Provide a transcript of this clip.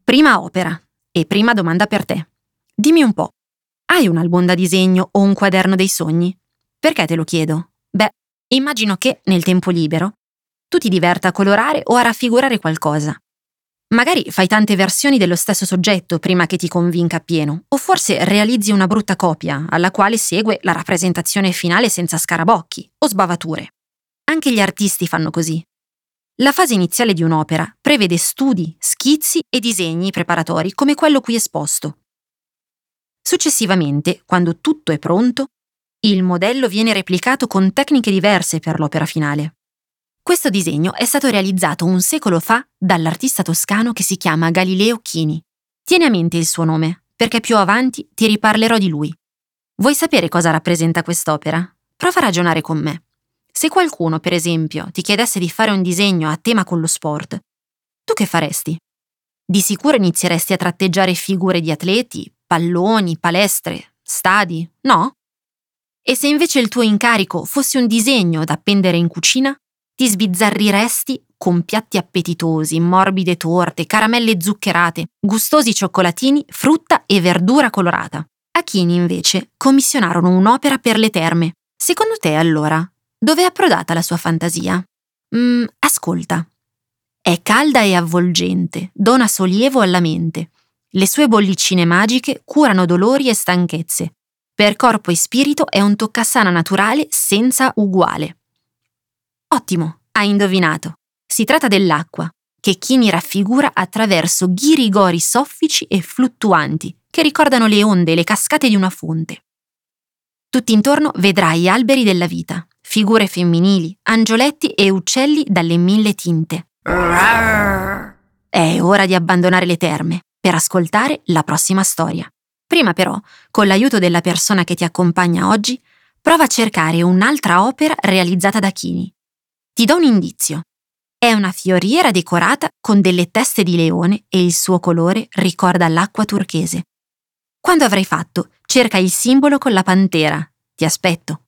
Prima opera e prima domanda per te. Dimmi un po', hai un album da disegno o un quaderno dei sogni? Perché te lo chiedo? Beh, immagino che, nel tempo libero, tu ti diverta a colorare o a raffigurare qualcosa. Magari fai tante versioni dello stesso soggetto prima che ti convinca appieno, o forse realizzi una brutta copia, alla quale segue la rappresentazione finale senza scarabocchi o sbavature. Anche gli artisti fanno così. La fase iniziale di un'opera prevede studi, schizzi e disegni preparatori come quello qui esposto. Successivamente, quando tutto è pronto, il modello viene replicato con tecniche diverse per l'opera finale. Questo disegno è stato realizzato un secolo fa dall'artista toscano che si chiama Galileo Chini. Tieni a mente il suo nome, perché più avanti ti riparlerò di lui. Vuoi sapere cosa rappresenta quest'opera? Prova a ragionare con me. Se qualcuno, per esempio, ti chiedesse di fare un disegno a tema con lo sport, tu che faresti? Di sicuro inizieresti a tratteggiare figure di atleti, palloni, palestre, stadi, no? E se invece il tuo incarico fosse un disegno da appendere in cucina, ti sbizzarriresti con piatti appetitosi, morbide torte, caramelle zuccherate, gustosi cioccolatini, frutta e verdura colorata. A Chini, invece, commissionarono un'opera per le terme. Secondo te, allora, dove è approdata la sua fantasia? Ascolta. È calda e avvolgente, dona sollievo alla mente. Le sue bollicine magiche curano dolori e stanchezze. Per corpo e spirito è un toccasana naturale senza uguale. Ottimo, hai indovinato. Si tratta dell'acqua, che Chini raffigura attraverso ghirigori soffici e fluttuanti, che ricordano le onde e le cascate di una fonte. Tutt'intorno vedrai alberi della vita, figure femminili, angioletti e uccelli dalle 1000 tinte. È ora di abbandonare le terme per ascoltare la prossima storia. Prima però, con l'aiuto della persona che ti accompagna oggi, prova a cercare un'altra opera realizzata da Chini. Ti do un indizio. È una fioriera decorata con delle teste di leone e il suo colore ricorda l'acqua turchese. Quando avrai fatto, cerca il simbolo con la pantera. Ti aspetto.